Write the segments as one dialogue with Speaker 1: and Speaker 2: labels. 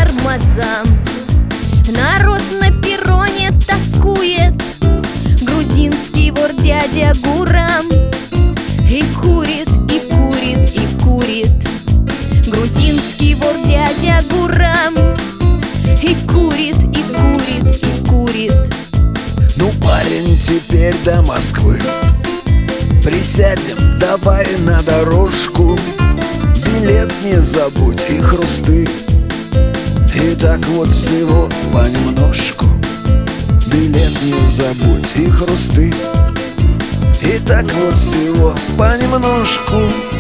Speaker 1: тормозам. Народ на перроне тоскует, грузинский вор дядя Гурам. И курит, и курит, и курит, грузинский вор дядя Гурам. И курит, и курит, и курит.
Speaker 2: Ну, парень, теперь до Москвы присядем, давай на дорожку. Билет не забудь и хрусты. И так вот всего понемножку. Билет не забудь и хрусты. И так вот всего понемножку.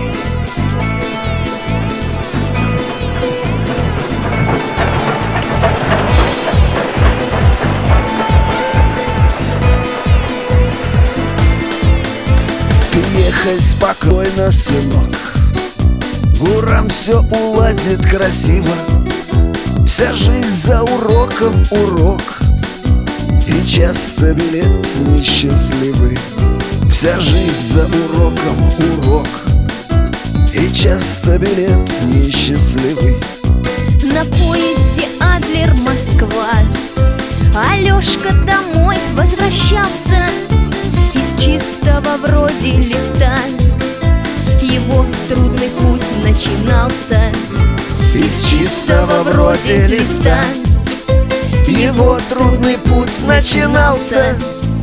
Speaker 2: Ты ехай спокойно, сынок, Гурам все уладит красиво. Вся жизнь за уроком урок, и часто билет несчастливый. Вся жизнь за уроком урок, и часто билет несчастливый.
Speaker 1: На поезде Адлер-Москва Алешка домой возвращался из чистого вроде листа. Его трудный путь начинался
Speaker 2: из чистого вроде листа. Его трудный путь начинался